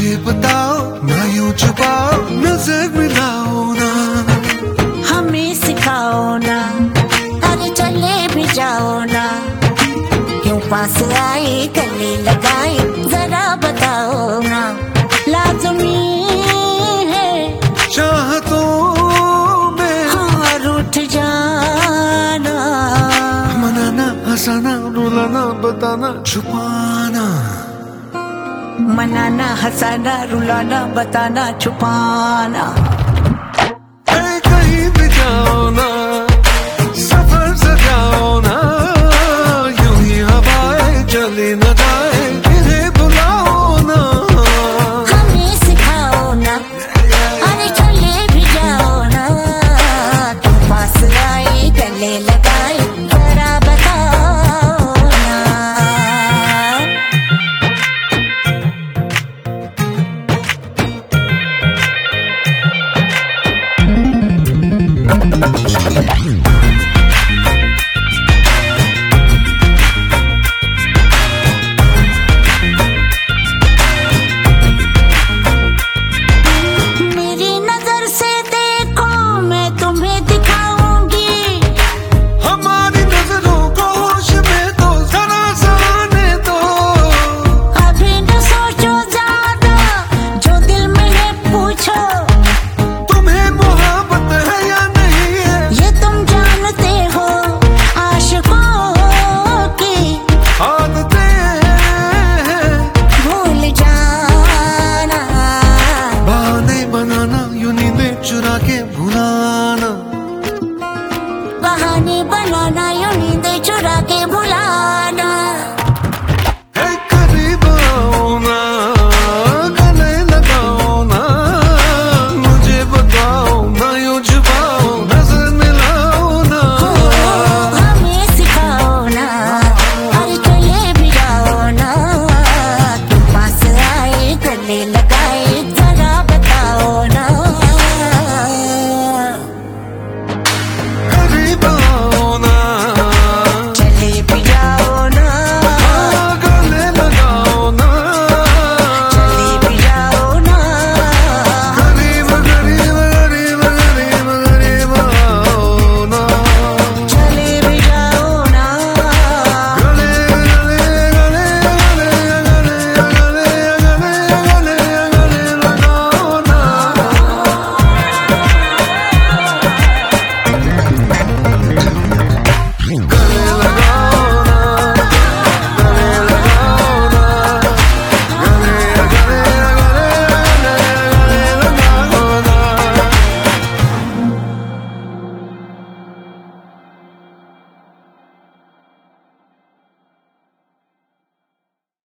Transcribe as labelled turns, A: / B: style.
A: मुझे बताओ ना, यूं छुपाओ, नजर मिलाओ ना,
B: हमें सिखाओ ना, अरे चले भी जाओ ना, क्यों पास आए गले लगाए, जरा बताओ ना, लाज़मी है
A: चाहतों में
B: हाँ रूठ जाना,
A: मनाना, हंसाना, रुलाना, बताना, छुपाना,
B: मनाना, हंसाना, रुलाना, बताना, छुपाना।